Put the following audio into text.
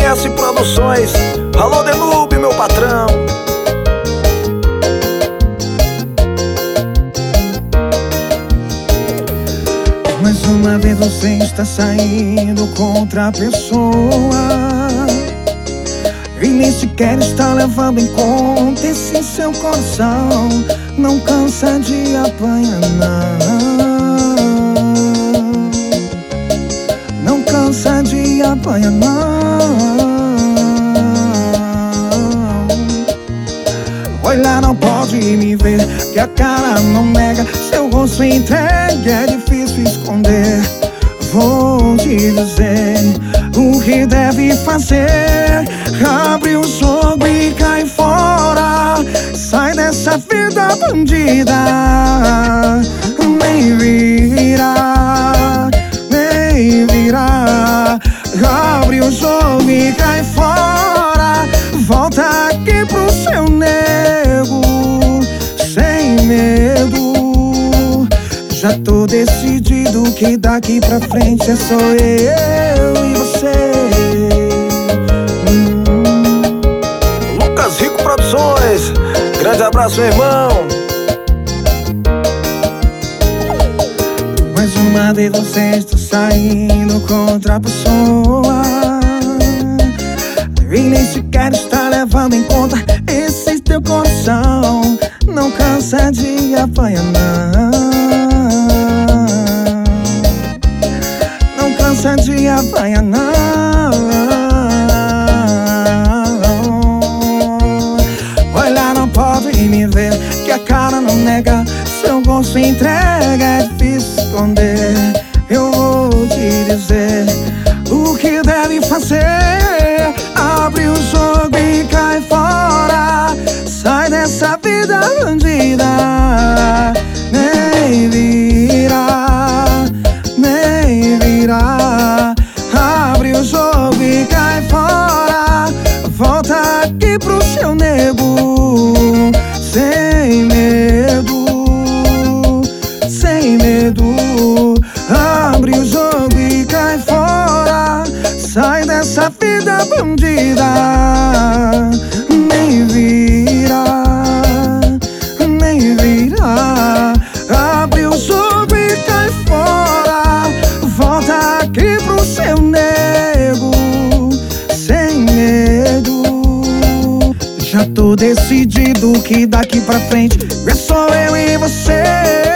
MS Produções. Alô, Denube, meu patrão. Mais uma vez você está saindo com outra pessoa e nem sequer está levando em conta esse seu coração. Não cansa de apanhar, não cansa de apanhar, não. Olhar não pode me ver, que a cara não nega, seu rosto entregue, é difícil esconder. Vou te dizer o que deve fazer. Abre o jogo e cai fora. Sai dessa vida bandida. Nem vira, nem vira. Abre o jogo e cai fora. Volta aqui pro seu nego, sem medo. Já tô decidido que daqui pra frente é só eu e você. Lucas Rico Produções. Grande abraço, meu irmão. Mais uma vez você está saindo com outra pessoa e nem sequer está levando em conta esse teu coração. Não cansa de apanhar, não cansa de apanhar, não. Olhar não pode me ver, que a cara não nega, seu gosto entrega, é difícil esconder. Eu vou te dizer o que deve fazer. Abre o jogo e cai fora. Sai dessa vida bandida. Nem vira, nem vira. Abre o jogo e cai fora. Volta aqui pro seu nego, sem medo, sem medo. Abre o jogo e cai fora. Sai dessa vida bandida. Nem vira, nem vira. Abre o jogo e cai fora. Volta aqui pro seu nego, sem medo. Já tô decidido que daqui pra frente é só eu e você.